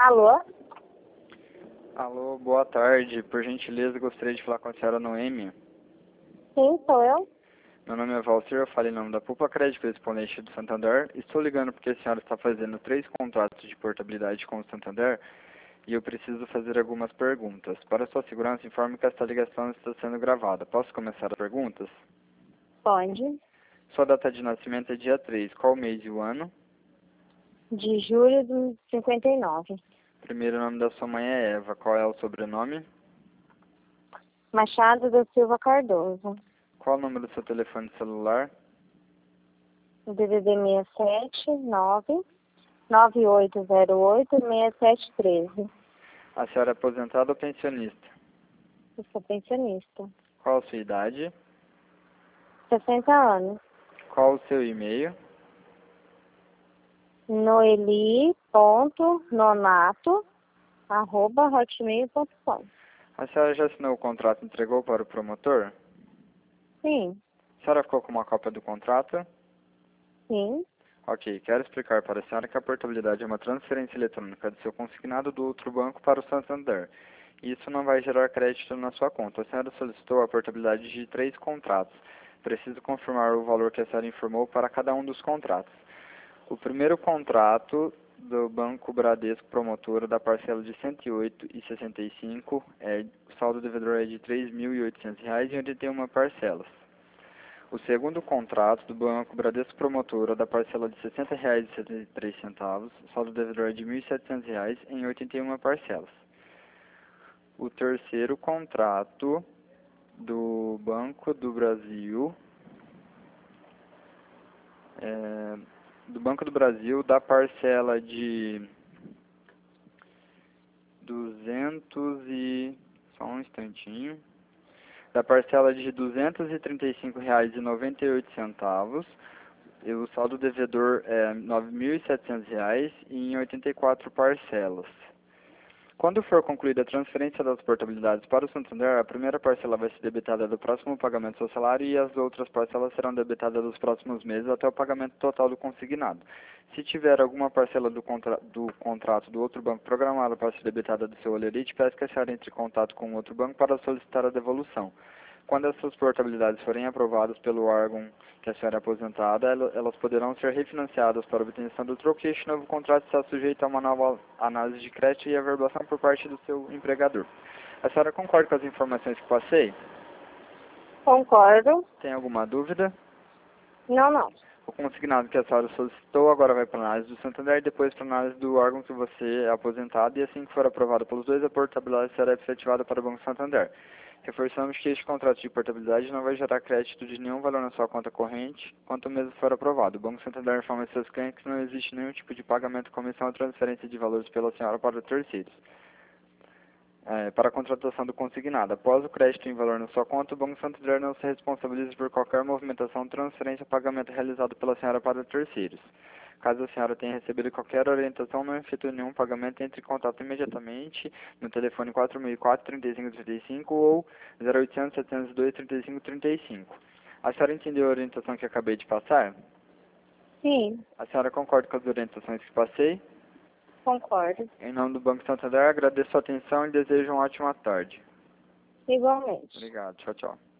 Alô? Alô, boa tarde. Por gentileza, gostaria de falar com a senhora Noêmia. Sim, sou eu. Meu nome é Valcir, eu falo em nome da Pupa Crédito Correspondente do Santander. Estou ligando porque a senhora está fazendo 3 contratos de portabilidade com o Santander e eu preciso fazer algumas perguntas. Para sua segurança, informe que esta ligação está sendo gravada. Posso começar as perguntas? Pode. Sua data de nascimento é dia 3. Qual mês e o ano? De julho de 59. Primeiro nome da sua mãe é Eva. Qual é o sobrenome? Machado da Silva Cardoso. Qual o número do seu telefone celular? DDD 679 9808 6713. A senhora é aposentada ou pensionista? Eu sou pensionista. Qual a sua idade? 60 anos. Qual o seu e-mail? noeli.nonato@hotmail.com. A senhora já assinou o contrato e entregou para o promotor? Sim, A senhora ficou com uma cópia do contrato? sim. Ok, quero explicar para a senhora que a portabilidade é uma transferência eletrônica do seu consignado do outro banco para o Santander. Isso não vai gerar crédito na sua conta. A senhora solicitou a portabilidade de 3 contratos. Preciso confirmar o valor que a senhora informou para cada um dos contratos. O primeiro contrato do Banco Bradesco Promotora da parcela de R$ 108,65, o saldo devedor é de R$ 3.800 em 81 parcelas. O segundo contrato do Banco Bradesco Promotora da parcela de R$ 60,73, o saldo devedor é de R$ 1.700 em 81 parcelas. O terceiro contrato do Banco do Brasil, da parcela de 200 e... só um instantinho. Da parcela de R$ 235,98, e o saldo devedor é R$ 9.700 em 84 parcelas. Quando for concluída a transferência das portabilidades para o Santander, a primeira parcela vai ser debitada do próximo pagamento do seu salário e as outras parcelas serão debitadas dos próximos meses até o pagamento total do consignado. Se tiver alguma parcela do contrato do outro banco programada para ser debitada do seu holerite, peço que a senhora entre em contato com o outro banco para solicitar a devolução. Quando essas portabilidades forem aprovadas pelo órgão que a senhora é aposentada, elas poderão ser refinanciadas para obtenção do troco e este novo contrato está sujeito a uma nova análise de crédito e averbação por parte do seu empregador. A senhora concorda com as informações que passei? Concordo. Tem alguma dúvida? Não. O consignado que a senhora solicitou agora vai para a análise do Santander e depois para a análise do órgão que você é aposentado, e assim que for aprovado pelos dois, a portabilidade será efetivada para o Banco Santander. Reforçamos que este contrato de portabilidade não vai gerar crédito de nenhum valor na sua conta corrente quando o mesmo for aprovado. O Banco Santander informa seus clientes que não existe nenhum tipo de pagamento, comissão ou transferência de valores pela senhora para terceiros. Para a contratação do consignado. Após o crédito em valor na sua conta, o Banco Santander não se responsabiliza por qualquer movimentação, transferência ou pagamento realizado pela senhora para terceiros. Caso a senhora tenha recebido qualquer orientação, não efetue nenhum pagamento, entre em contato imediatamente no telefone 4004-3535 ou 0800-702-3535. A senhora entendeu a orientação que acabei de passar? Sim, A senhora concorda com as orientações que passei? concordo. Em nome do Banco Santander, agradeço a atenção e desejo uma ótima tarde. Igualmente. Obrigado. Tchau, tchau.